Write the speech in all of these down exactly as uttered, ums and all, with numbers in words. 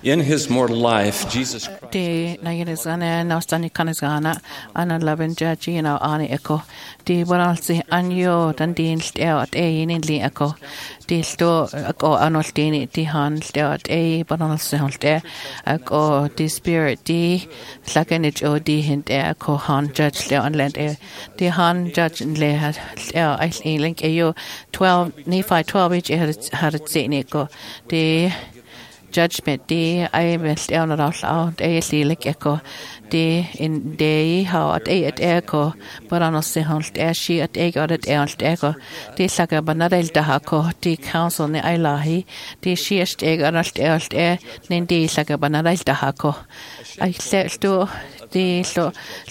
In his mortal life, Jesus Christ. Di na yinizana na stani kanizana ana labin jaji na ani eko. Di banalsi anyo dan din steo at e in li eko. Di sto ako anol dini di han steo at e banalsi holte. Ako di spirit di laganich o di hint e ako han judge steo anland e. Di han judge le had steo I link ayo twelve Nephi twelve each had had it seen eko. Di judgment day I must down at all out a like echo day in day how at a at echo but on a sehunt as she at egg or at el echo de saga banadel dahako de council ne ilahi de she est egg or at el air nin de saga banadel dahako I said to de so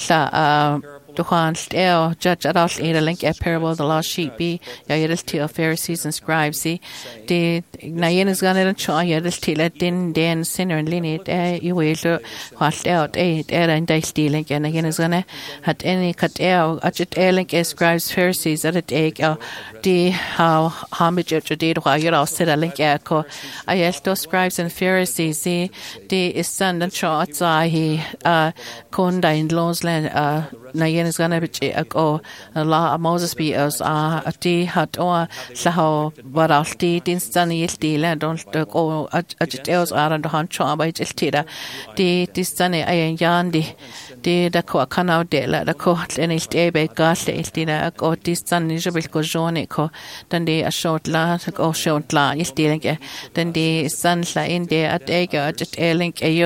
sa to Juan steo judge at all in a link a parable of the lost sheep be yadis to Pharisees and scribes see the nayen is gonna try yadis to let din den sinner and lineage eh you will to washed out eh there and they stealing and again is gonna had any cut out at it link as scribes Pharisees at it egg the how how much it did why you're all sit a link echo I asked those scribes and Pharisees see the is son and short he uh konda in Lonsland uh nayen is gonna be a law Moses be as a tea hat or saho but I'll stay in sunny steel and don't go at else are on the hunt by just tida the this sunny I and yandi the the co canal de la the court and it's a big gas dina go this sun is a bit go jonico then they a short la go short la is stealing then the sun's in there at egg or just a link a you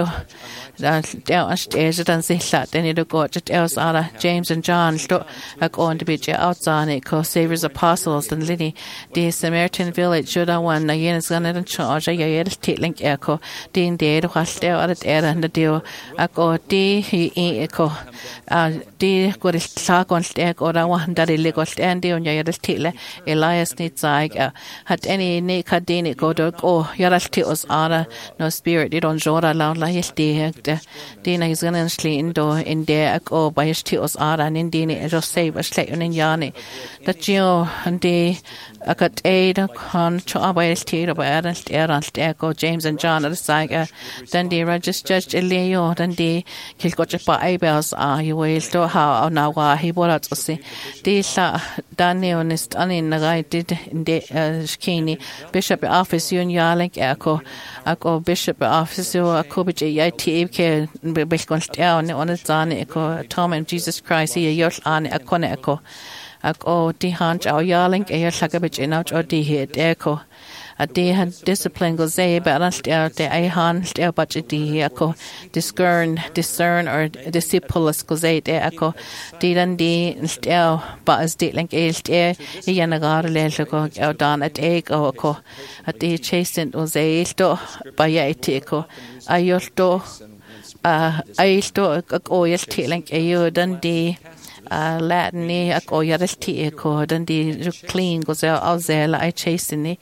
down stairs and say that then it go just else are James and John sto are going to be outside it cause savers apostles and Liddy the Samaritan village should I one again is gonna in charge I get a link echo the dead was there at air and the deal I go the he echo uh the go is talk on stack or I want that illegal stand on your tile Elias needs like had any naked dini go to go your was honor no spirit it on Jordan loud like his day Dina is gonna sleep indoor in there go by his tears are and in Dini just say was like in Yanni that you and the I got aid on to by his tear by Aaron Aaron go James and John at the side then the register judge Elio then the kill got your Bibles are you will to how now why he bought out to see this Daniel is done in the guy did in the skinny bishop office you and Yarlink echo I go bishop office you a coach I T ke bekonst on on zane ko Tom and Jesus Christ he yosh an akone eko ako di hanch au yarling e sakabich in out or di hit eko a de had discipline go say balanced out the I han still budget di eko discern discern or disciples go say de eko di dan di still but as di link is de yana gar le ko out dan at eko ko at di chastened was a sto by eko ayolto Uh, I sto go yes telling you dan di uh Latin ni ako yaris ti ko dan di clean goes out out there I chasing ni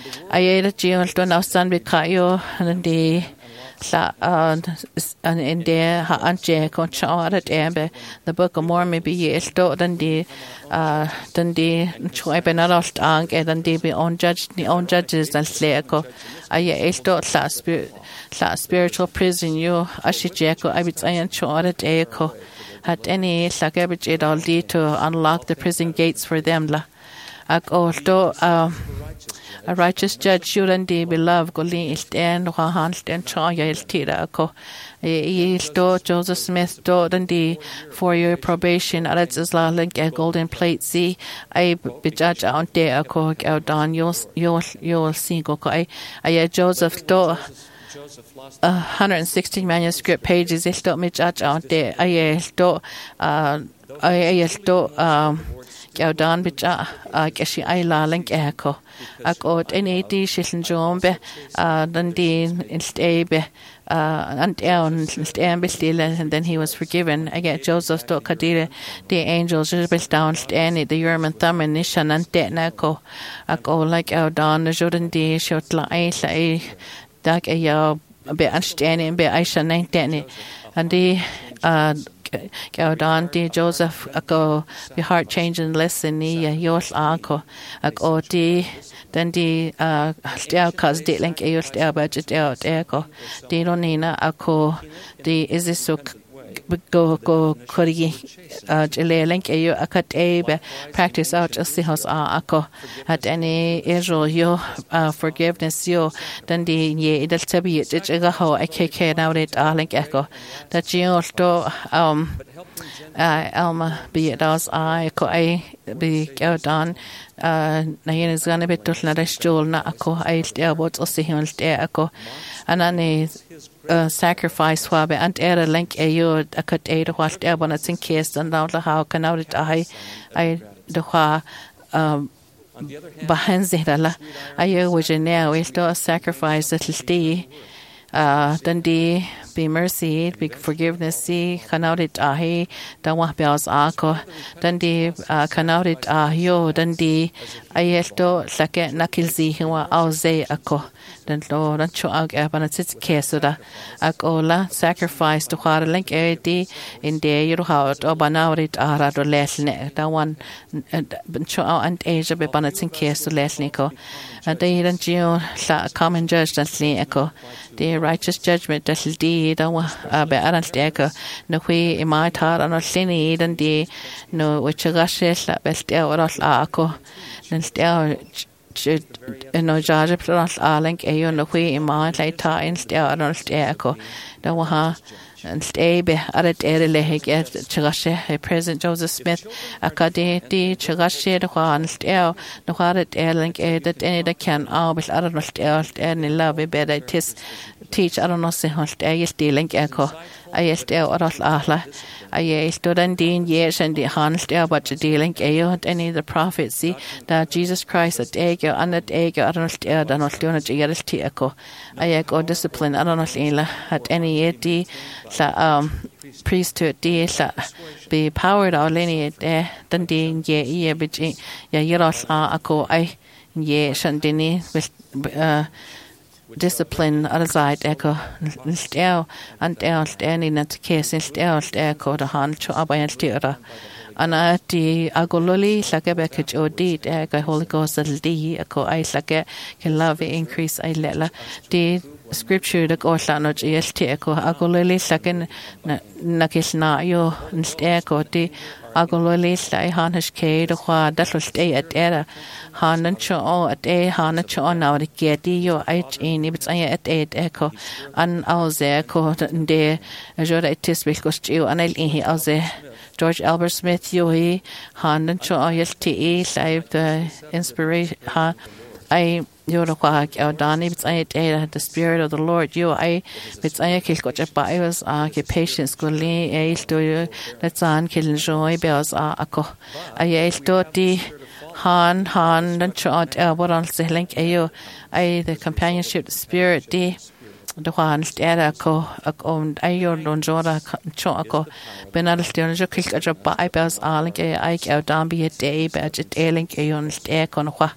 I ate geo sto now san be kayo dan di sa uh and in there ha anje ko chawara dembe the Book of Mormon be yes sto dan di uh dan di choi be not off ang dan di be on judge ni on judges dan sleko I sto sa spirit la spiritual prison you ashijeko I would say and chora deko had any sakabich it all to unlock the prison gates for them la ak also um a righteous judge shouldn't be beloved golin stand wa han stand chaya iltira ko e sto Joseph Smith do dan di for your probation at is la link a golden plate see I be judge on there ko out don you'll you'll you'll see go I I Joseph do one hundred sixteen manuscript pages is sto me judge out there I sto uh I sto um Gaudan bija a geshi I la link echo a got any di shilin jombe uh dan di instebe uh and down stand still and then he was forgiven I get Joseph sto kadire the angels just down stand the Yerman thumb and nishan and denako a go like out down the Jordan di shot la I say dag a ya be anstane be Aisha nine ten and the uh Gaudan di Joseph ako the heart changing lesson ni yos ako ako di then di stel cause di link e stel budget out ako di ronina ako di is this so go go kori jele link e akat e practice out just see how's ako at any israel yo forgiveness yo then di ye idal tabi it ga ho akk now it link ako that you to um uh Alma be it as I ko I be Gaudan uh na yen is gonna be tutla restol na ako I stel what os hon stel ako anani Uh, sacrifice wabe and era link e yo akat e de wat e bona tin case and now the how can out I I de wa um behind zela ayo which now we still sacrifice little stay uh then the be mercy be forgiveness see can out it I da wa bells ako then the can out it ah yo then the ayesto sake nakilzi wa auze ako den lo dan cho ag abana tit kesuda ag ola sacrifice to khara link edi in de yuru haut obanaurit ara do lesne da one ben cho and asia be bana tin kesu lesne ko and they dan geo la common judge dan sli echo the righteous judgment that di da wa be aran steka no hui imai tar an sini dan di no which gashe la best or ako dan stel no judge plus link e no hui imai lai ta in stel an steko da wa and stay be at it le get chagashe President Joseph Smith akade di chagashe de kwan stel no haret link e that any that can all be at no stel and love be better tis teach I don't know say host I is dealing echo I is stel or ahla I stood and din years and the hans stel but dealing e any the prophecy that Jesus Christ at ego and at ego I don't stel and not doing it years t echo I go discipline I don't know at any edi sa um priesthood di sa be powered all lineage there then din ye ye biji ya yeros a ako I ye shandini with uh discipline outside echo stel and el standing at case stel echo the hand to abayan stira ana ti agololi sake package o di the Holy Ghost di echo I sake can love increase I lela di scripture the go la no gst echo agololi sake nakisna yo echo di agololi sai hanish ke the kwa that will stay at era hanan cho at a hanan cho now the geti yo h in it's I at eight echo an auze echo de jora it is because you an el in auze George Albert Smith yo he hanan cho yes te save the inspiration ha I yo the kwa Gaudan it's I at the spirit of the Lord yo I it's I kill got a was a patience gully a to let's on kill joy bells ako I to the han han and chot what on say link ayo I the companionship the spirit the the one stera ko on ayo don jora cho ako benal still jo kill got a bells a link I Gaudan be a day but it a link ayon stare kon kwa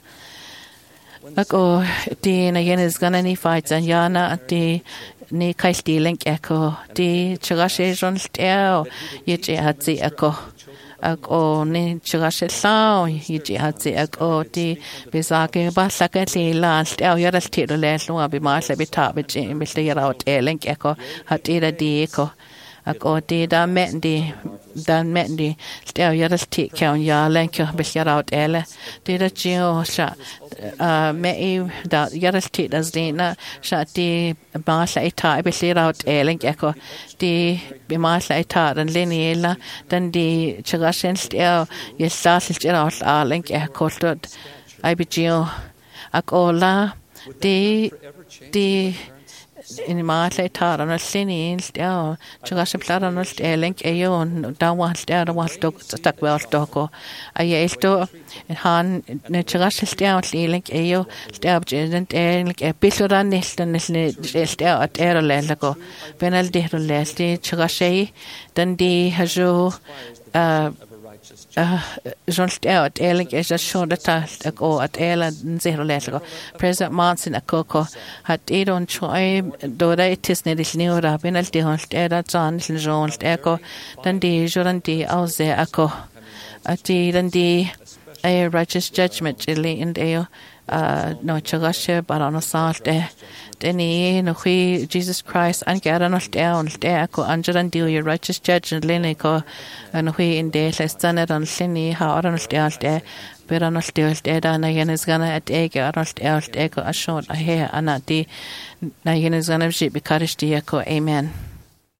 ako di na yen is gonna ni fights and yana di ni kaisti link echo di chagashe jon steo yeje hatsi echo ako ni chagashe sao yeje hatsi echo di besake ba sakati la steo yara stiro le lo abi ma se bita be je be le yara ot link echo hatira di echo ako di da met di dan met di steo yara sti kaun ya link be yara ot ele di da jio sha uh me da yara sti das di na sha di ba sa ita be yara ot ele echo di be ma sa ita dan leniela dan di chagashen steo yesa yara ot a link echo tot I be jio ako la di di in my tar on a sinning steel chagas plat on a link ayon down one stair was dog stuck well doko I esto han chagas steel link ayo stab and like a bisoran nestan stair at air lego benal de lesti chagas then di hajo uh Jolt out elig is a short attached ago at Ella zero letter. President Monson a coco had eight on try do it is near this new rabin al deholt era John Jolt echo than the Jorandi aus there echo at the than the a righteous judgment illy in deo uh no chagashe barano salt eh Denny no he Jesus Christ and Garanol down there ko anjaran deal your righteous judge and linico and we in day less than it on Shinny how Aranol there there Beranol deal there and again is gonna at egg Aranol there echo a short a hair and at the Nagan is gonna ship because the echo amen.